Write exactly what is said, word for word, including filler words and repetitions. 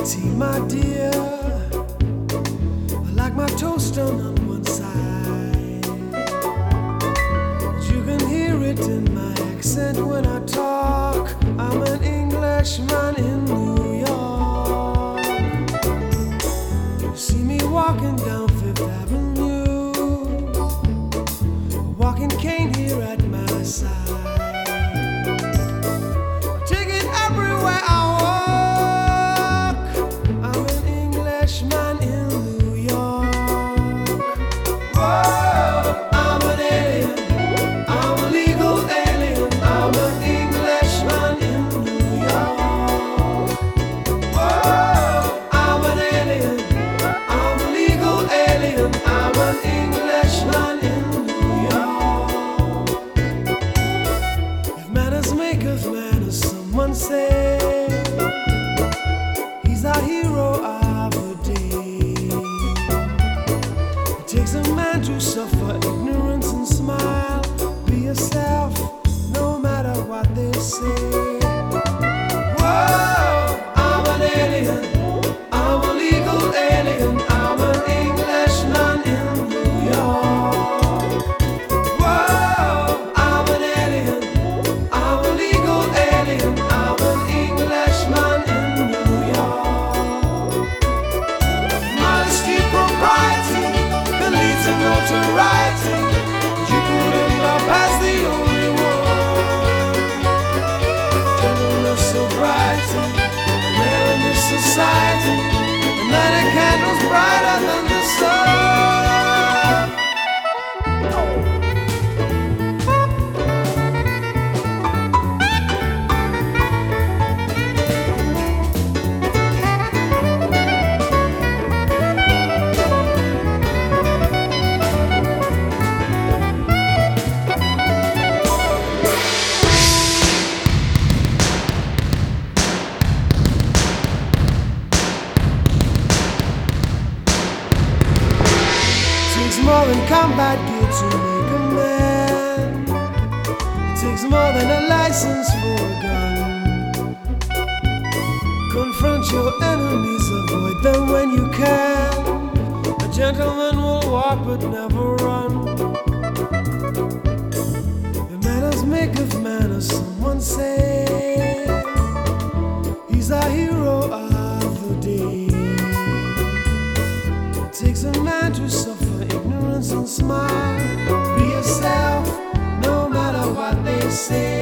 tea, my dear. I like my toast done on one side. You can hear it in my accent when I talk. I'm an Englishman in New York. You see me walking down Fifth Avenue, a walking cane here at my side. I take it everywhere I walk. I'm an Englishman in New York. Whoa, I'm an alien. I'm a legal alien. I'm an Englishman in New York. Whoa, I'm an alien. I'm a legal alien. I'm an Englishman in New York. If manners make of manners, someone say he's our hero of the day. It takes a man to suffer ignorance and smile. Be yourself, no matter what they say. Whoa, I'm an alien. I'm a legal alien. I'm an Englishman in New York. Whoa, I'm an alien. I'm a legal alien. I'm an Englishman in New York. Modesty, propriety can lead to notoriety. You couldn't go past the only one. Gentleness, sobriety, rare in this society. And that a candle's brighter than the sun. Takes more than combat gear to make a man. It takes more than a license for a gun. Confront your enemies, avoid them when you can. A gentleman will walk but never run. The manners make of manners, someone say. He's our hero of the day. It takes a man to suffer ignorance and smile. Be yourself, no matter what they say.